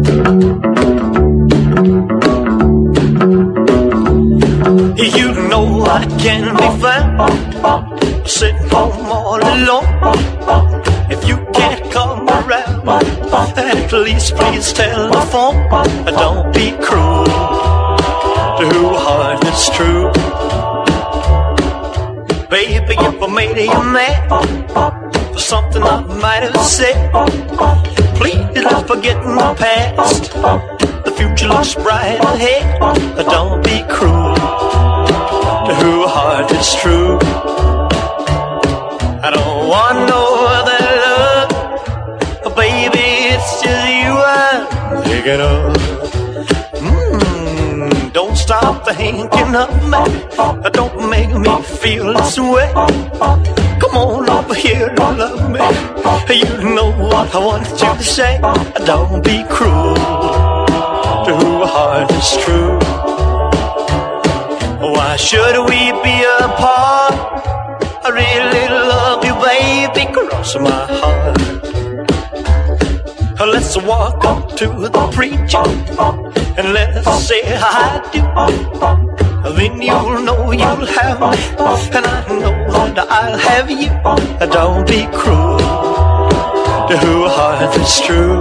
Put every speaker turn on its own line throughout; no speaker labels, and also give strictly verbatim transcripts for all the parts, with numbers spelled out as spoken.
You know I can be found sitting home all alone. If you can't come around, at least please telephone. Don't be cruel to a heart that's true. Baby, if I made you mad for something I might have said, please don't forget my past. The future looks bright ahead. Don't be cruel to a heart that's true. I don't want no other love, baby, it's just you I'm thinking of. Mm, don't stop thinking of me, don't make me feel this way. Come on over here and love me. You know what I want you to say. Don't be cruel to a heart that's true. Why should we be apart? I really love you, baby, cross my heart. Let's walk up to the preacher and let's say I do. Then you'll know you'll have me, and I know that I'll have you. Don't be cruel to a heart that's true.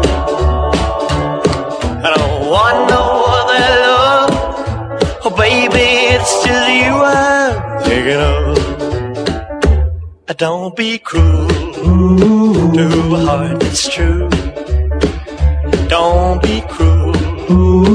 I don't want no other love, oh baby, it's just you I'm thinking of. Don't be cruel to a heart that's true. Don't be cruel